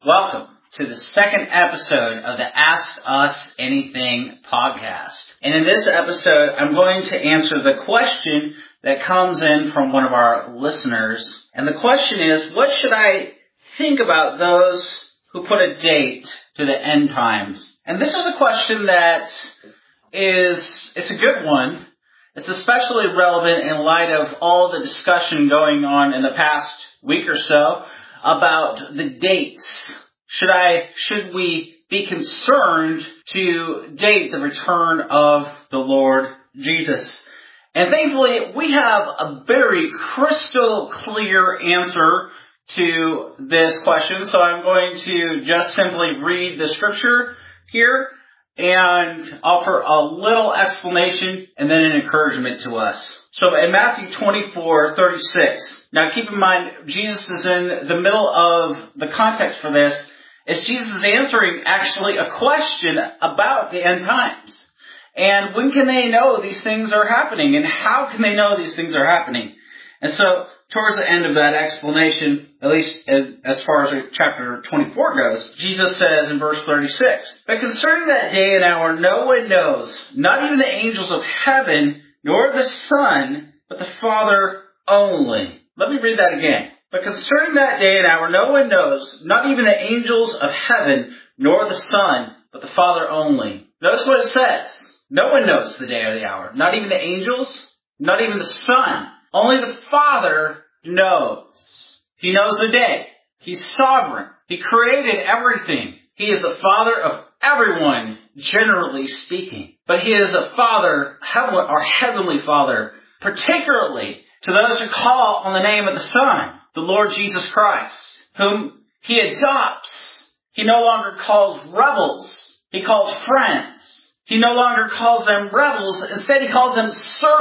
Welcome to the second episode of the Ask Us Anything podcast. And in this episode, I'm going to answer the question that comes in from one of our listeners. And the question is, what should I think about those who put a date to the end times? And this is a question that it's a good one. It's especially relevant in light of all the discussion going on in the past week or so about the dates. Should we be concerned to date the return of the Lord Jesus? And thankfully, we have a very crystal clear answer to this question. So I'm going to just simply read the scripture here and offer a little explanation and then an encouragement to us. So in Matthew 24:36, now keep in mind, Jesus is in the middle of the context for this. Is Jesus is answering actually a question about the end times. And when can they know these things are happening? And how can they know these things are happening? And so towards the end of that explanation, at least as far as chapter 24 goes, Jesus says in verse 36, "But concerning that day and hour, no one knows, not even the angels of heaven, nor the Son, but the Father only." Let me read that again. "But concerning that day and hour, no one knows, not even the angels of heaven, nor the Son, but the Father only." Notice what it says. No one knows the day or the hour. Not even the angels, not even the Son. Only the Father knows. He knows the day. He's sovereign. He created everything. He is the Father of everyone, generally speaking. But He is a Father, our Heavenly Father, particularly to those who call on the name of the Son, the Lord Jesus Christ, whom He adopts. He no longer calls rebels. He calls friends. He no longer calls them rebels. Instead, He calls them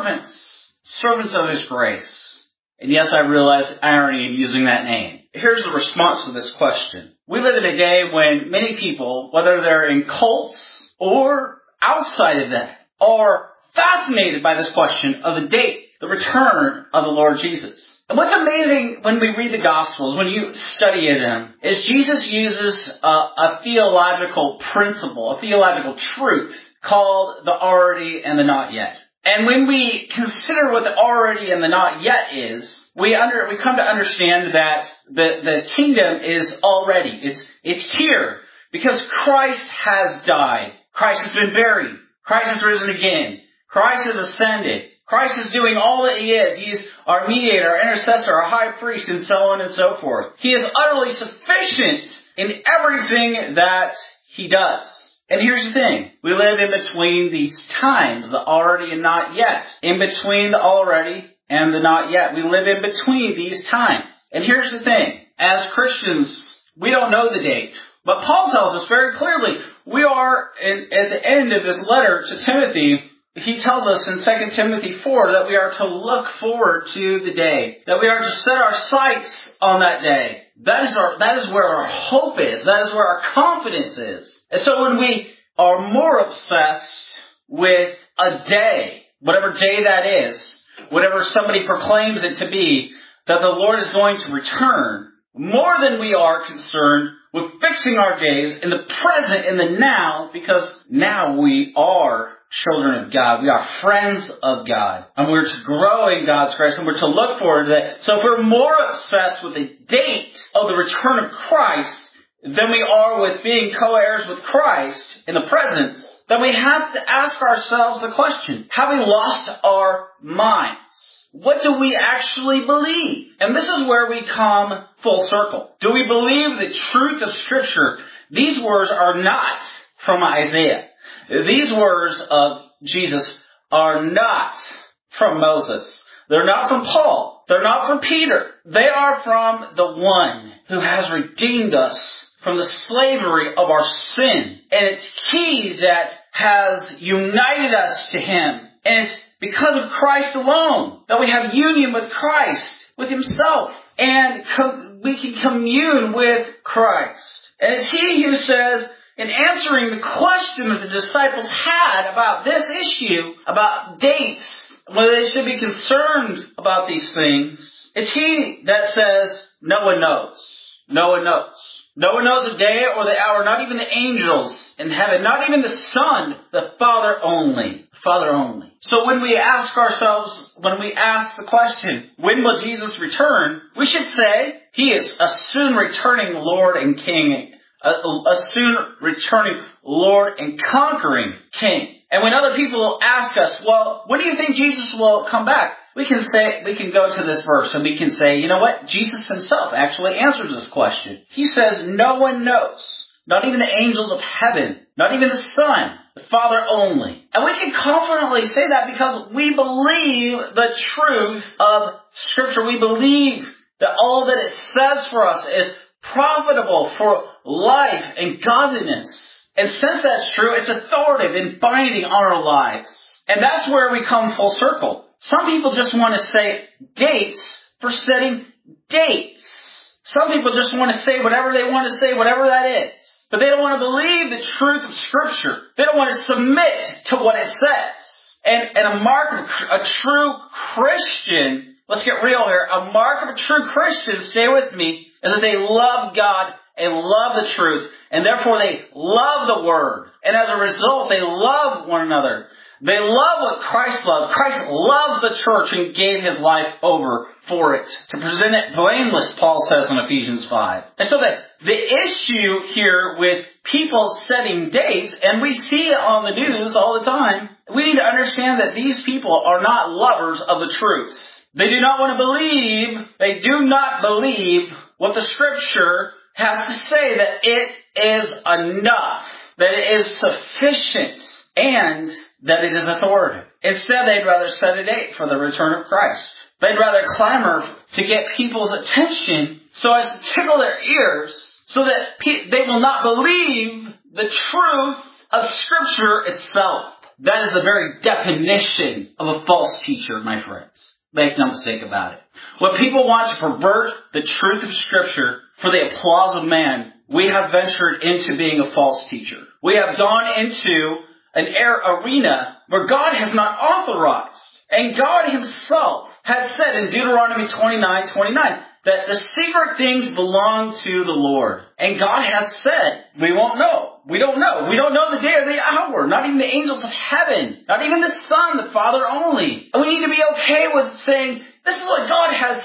servants of His grace. And yes, I realize irony in using that name. Here's the response to this question. We live in a day when many people, whether they're in cults or outside of that, are fascinated by this question of the date, the return of the Lord Jesus. And what's amazing when we read the Gospels, when you study them, is Jesus uses a theological principle, a theological truth called the already and the not yet. And when we consider what the already and the not yet is, we come to understand that the kingdom is already. It's here because Christ has died. Christ has been buried. Christ has risen again. Christ has ascended. Christ is doing all that He is. He's our mediator, our intercessor, our high priest, and so on and so forth. He is utterly sufficient in everything that He does. And here's the thing. We live in between these times, the already and not yet. In between the already and the not yet. We live in between these times. And here's the thing. As Christians, we don't know the date. But Paul tells us very clearly, we are at the end of his letter to Timothy. He tells us in 2 Timothy 4 that we are to look forward to the day. That we are to set our sights on that day. That is where our hope is. That is where our confidence is. And so when we are more obsessed with a day, whatever day that is, whatever somebody proclaims it to be, that the Lord is going to return, more than we are concerned with fixing our gaze in the present, in the now, because now we are children of God. We are friends of God. And we're to grow in God's grace and we're to look forward to that. So if we're more obsessed with the date of the return of Christ than we are with being co-heirs with Christ in the present, then we have to ask ourselves the question, have we lost our minds? What do we actually believe? And this is where we come full circle. Do we believe the truth of Scripture? These words are not from Isaiah. These words of Jesus are not from Moses. They're not from Paul. They're not from Peter. They are from the one who has redeemed us from the slavery of our sin. And it's He that has united us to Him. And it's because of Christ alone that we have union with Christ, with Himself. And we can commune with Christ. And it's He who says, in answering the question that the disciples had about this issue, about dates, whether they should be concerned about these things, it's He that says, no one knows. No one knows. No one knows the day or the hour, not even the angels in heaven, not even the Son, the Father only. The Father only. So when we ask the question, when will Jesus return? We should say, He is a soon returning Lord and King, a soon returning Lord and conquering King. And when other people ask us, well, when do you think Jesus will come back? We can go to this verse and we can say, you know what? Jesus himself actually answers this question. He says, no one knows. Not even the angels of heaven. Not even the Son. The Father only. And we can confidently say that because we believe the truth of Scripture. We believe that all that it says for us is profitable for life and godliness. And since that's true, it's authoritative and binding on our lives. And that's where we come full circle. Some people just want to say dates for setting dates. Some people just want to say whatever they want to say, whatever that is. But they don't want to believe the truth of Scripture. They don't want to submit to what it says. And a mark of a true Christian, let's get real here, a mark of a true Christian, stay with me, is that they love God and love the truth, and therefore they love the Word. And as a result, they love one another. They love what Christ loved. Christ loves the church and gave His life over for it, to present it blameless, Paul says in Ephesians 5. And so the issue here with people setting dates, and we see it on the news all the time, we need to understand that these people are not lovers of the truth. They do not believe what the Scripture has to say, that it is enough, that it is sufficient, and that it is authoritative. Instead, they'd rather set a date for the return of Christ. They'd rather clamor to get people's attention so as to tickle their ears, so that they will not believe the truth of Scripture itself. That is the very definition of a false teacher, my friends. Make no mistake about it. When people want to pervert the truth of Scripture for the applause of man, we have ventured into being a false teacher. We have gone into an arena where God has not authorized. And God Himself has said in Deuteronomy 29:29 that the secret things belong to the Lord. And God has said, we won't know. We don't know. We don't know the day or the hour. Not even the angels of heaven. Not even the Son, the Father only. And we need to be okay with saying, this is what God has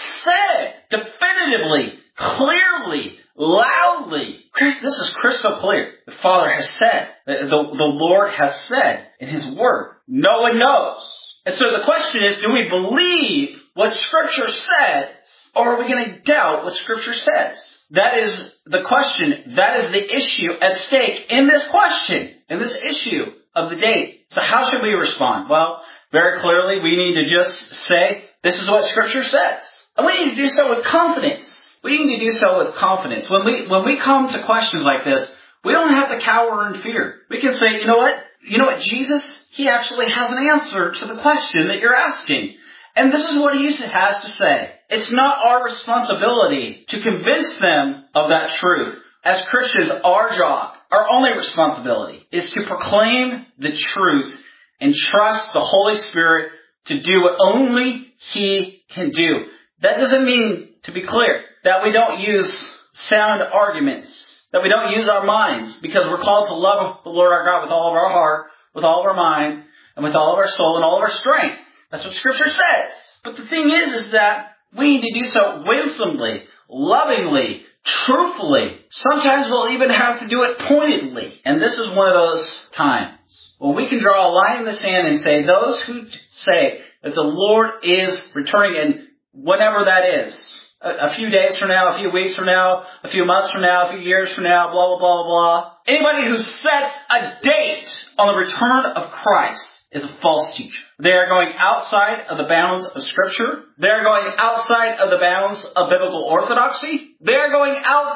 said definitively, clearly, loudly. This is crystal clear. The Father has said, the Lord has said in His Word. No one knows. And so the question is, do we believe what Scripture says, or are we going to doubt what Scripture says? That is the question. That is the issue at stake in this question, in this issue of the date. So how should we respond? Well, very clearly, we need to just say, this is what Scripture says. And we need to do so with confidence. We need to do so with confidence. When we come to questions like this, we don't have to cower in fear. We can say, you know what, Jesus, He actually has an answer to the question that you're asking. And this is what He has to say. It's not our responsibility to convince them of that truth. As Christians, our job, our only responsibility, is to proclaim the truth and trust the Holy Spirit to do what only He can do. That doesn't mean, to be clear, that we don't use sound arguments, that we don't use our minds, because we're called to love the Lord our God with all of our heart, with all of our mind, and with all of our soul and all of our strength. That's what Scripture says. But the thing is that we need to do so winsomely, lovingly, truthfully. Sometimes we'll even have to do it pointedly. And this is one of those times when we can draw a line in the sand and say, those who say that the Lord is returning, and whenever that is, a few days from now, a few weeks from now, a few months from now, a few years from now, blah, blah, blah, blah. Anybody who sets a date on the return of Christ is a false teacher. They are going outside of the bounds of Scripture. They are going outside of the bounds of biblical orthodoxy. They are going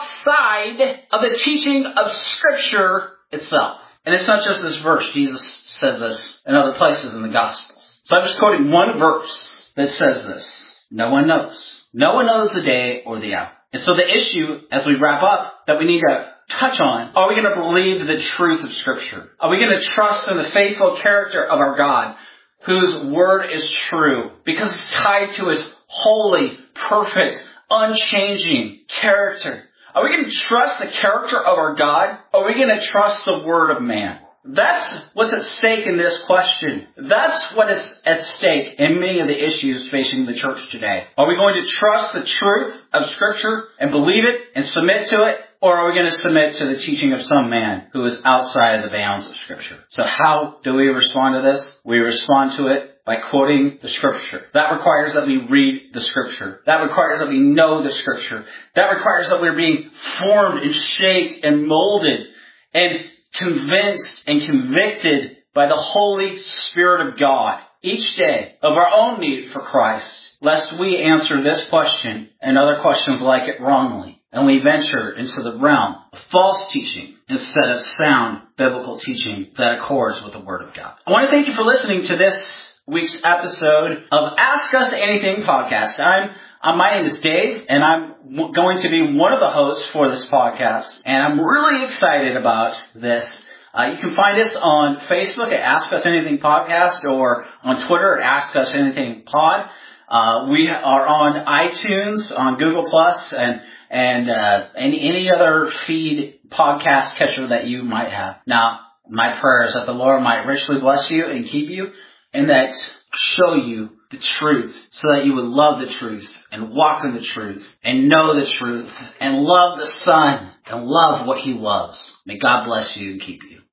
outside of the teaching of Scripture itself. And it's not just this verse. Jesus says this in other places in the Gospels. So I'm just quoting one verse that says this. No one knows. No one knows the day or the hour. And so the issue, as we wrap up, that we need to touch on, are we going to believe the truth of Scripture? Are we going to trust in the faithful character of our God, whose Word is true, because it's tied to His holy, perfect, unchanging character? Are we going to trust the character of our God? Or are we going to trust the word of man? That's what's at stake in this question. That's what is at stake in many of the issues facing the church today. Are we going to trust the truth of Scripture and believe it and submit to it? Or are we going to submit to the teaching of some man who is outside of the bounds of Scripture? So how do we respond to this? We respond to it by quoting the Scripture. That requires that we read the Scripture. That requires that we know the Scripture. That requires that we're being formed and shaped and molded and convinced and convicted by the Holy Spirit of God each day of our own need for Christ, lest we answer this question and other questions like it wrongly, and we venture into the realm of false teaching instead of sound biblical teaching that accords with the Word of God. I want to thank you for listening to this week's episode of Ask Us Anything podcast. My name is Dave, and I'm going to be one of the hosts for this podcast, and I'm really excited about this. You can find us on Facebook at Ask Us Anything Podcast, or on Twitter at Ask Us Anything Pod. We are on iTunes, on Google Plus, and any other feed podcast catcher that you might have. Now, my prayer is that the Lord might richly bless you and keep you, and that show you the truth so that you would love the truth and walk in the truth and know the truth and love the Son and love what He loves. May God bless you and keep you.